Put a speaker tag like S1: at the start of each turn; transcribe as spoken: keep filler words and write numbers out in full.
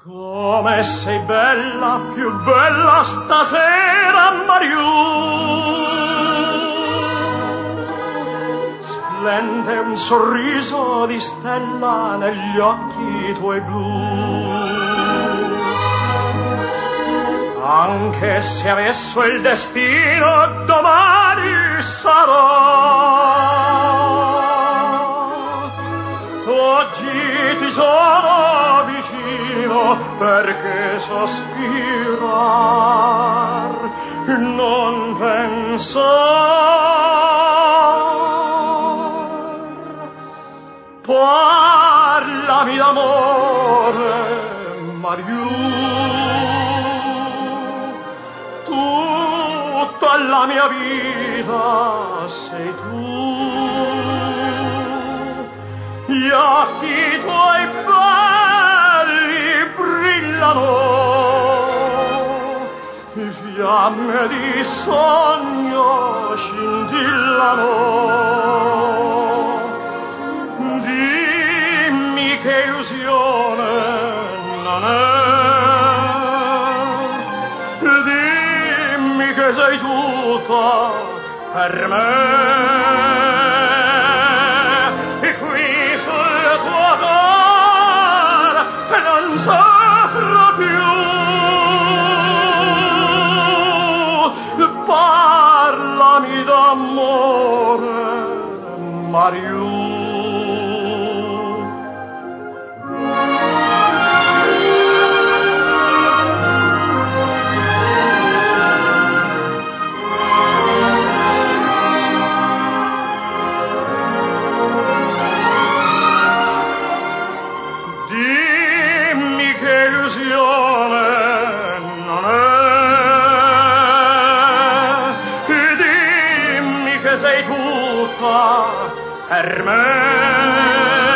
S1: Come sei bella, più bella stasera, Mariù. Splende un sorriso di stella negli occhi tuoi blu. Anche se adesso il destino domani sarà, oggi ti sono vicino perché sospirar non pensar. Parlami d'amore, Mariù, tutta la mia vita sei tu. Gli occhi tuoi belli brillano, fiamme di sogno scintillano. Dimmi che illusione non è, dimmi che sei tutta per me. Non soffro più, parlami d'amore, Mariù. Non è, dimmi che sei tutta per me.